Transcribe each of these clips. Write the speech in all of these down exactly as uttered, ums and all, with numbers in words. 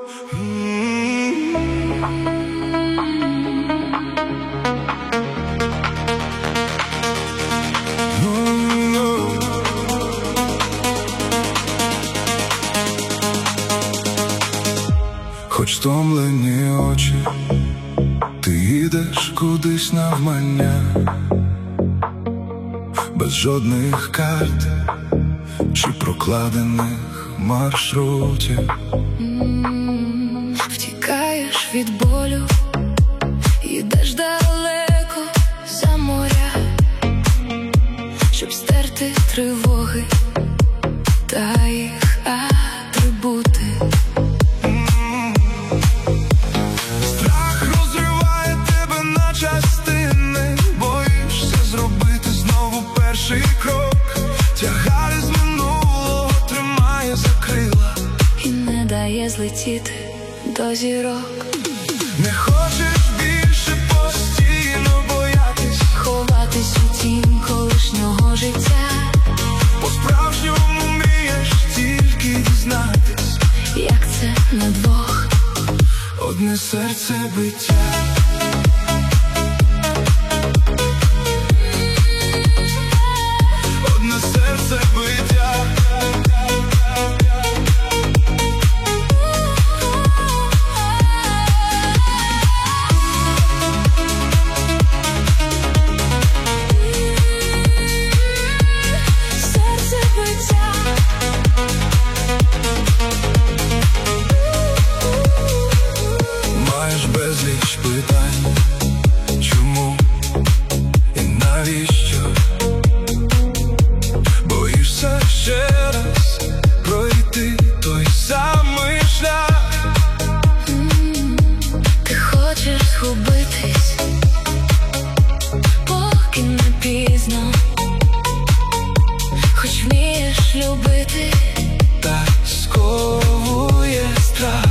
Хоч стомлені очі, ти їдеш кудись навмання, без жодних карт чи прокладених маршрутів. mm, Втікаєш від болю, їдеш далеко за моря, щоб стерти тривоги та їх атрибути. Тягар із минулого тримає за крила і не дає злетіти до зірок. Не хочеш більше постійно боятись, ховатись у тінь колишнього життя. По-справжньому мрієш тільки дізнатись, як це на двох одне серце биття. Маєш безліч питань, чому і навіщо? Боїшся ще раз пройти той самий шлях. mm, Ти хочеш згубитись, поки не пізно, хоч вмієш любити, та сковує страх.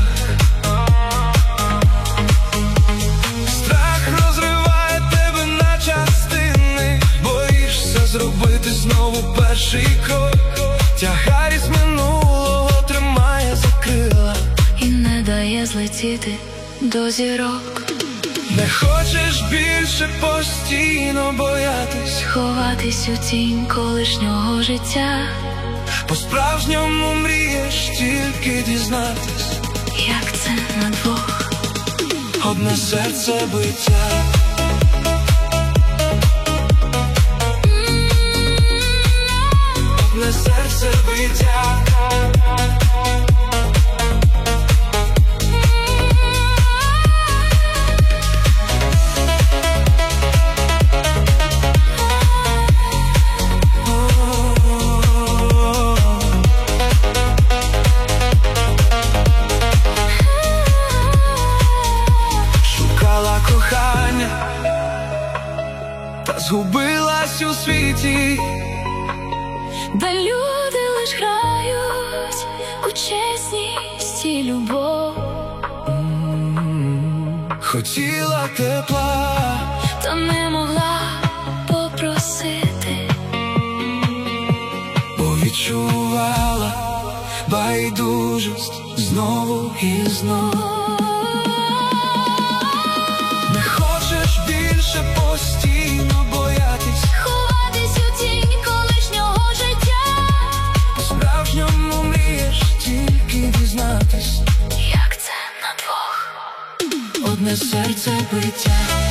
Зробити знову перший крок. Тягар із минулого тримає за крила і не дає злетіти до зірок. Не хочеш більше постійно боятись, ховатись у тінь колишнього життя. По-справжньому мрієш тільки дізнатись, як це на двох одне серце биття. Одне серце биття. Шукала кохання та згубилась у світі, де люди лиш грають у чесність і любов. Хотіла тепла, та не могла попросити, бо відчувала байдужість знову і знову. Не хочеш більше постійно боятись, ховатись у тінь колишнього життя. По-справжньому мрієш тільки дізнатись, як це на двох одне серце биття.